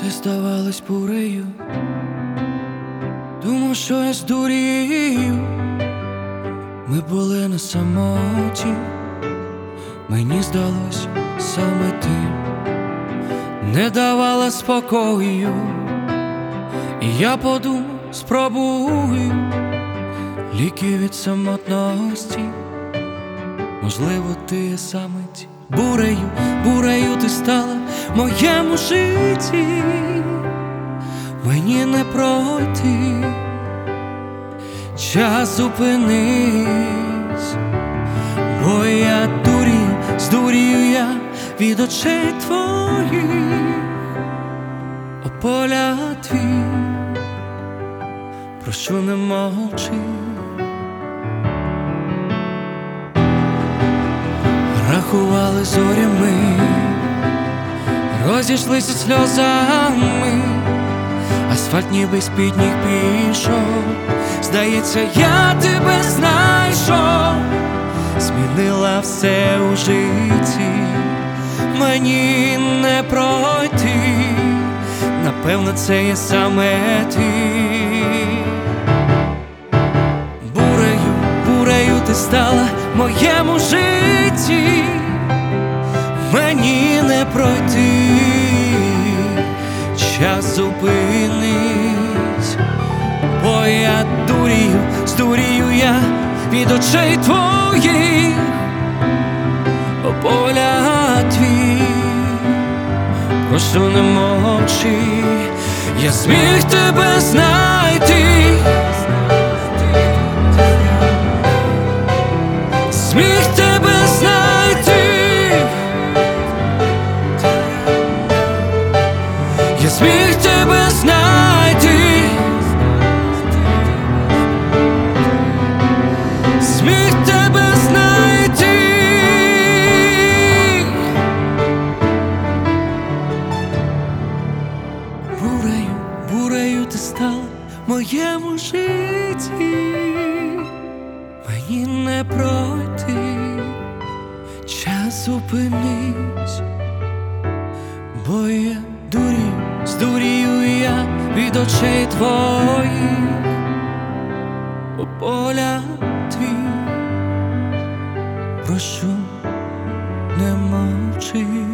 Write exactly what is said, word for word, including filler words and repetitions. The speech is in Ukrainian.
ти здавалась бурею, думав, що я здурію. Ми були на самоті, мені здалось, саме ти не давала спокою, і я подумав, спробую ліки від самотності. Можливо, ти є саме ті. Бурею, бурею ти стала в моєму житті, мені не пройти, час зупинись, бо я дурію, здурію я від очей твоїх, о поля твій, прошу не мовчи. Рахували зорями, розійшлися сльозами, асфальт ніби з-під ніг пішов. Здається, я тебе знайшов, змінила все у житті, мені не пройти, напевно, це є саме ти. Бурею, бурею ти стала в моєму житті, мені не пройти, час зупинись, бо я дурію, здурію я від очей твоїх, о поля твій, прошу не мовчи, я зміг тебе знайти, зміг тебе знайти, я зміг тебе знайти, зміг тебе знайти. Бурею, бурею ти стала в моєму житті, мені не пройти, час зупинись, бо я дурію, здурію я від очей твоїх, о поля твій, прошу не мовчи.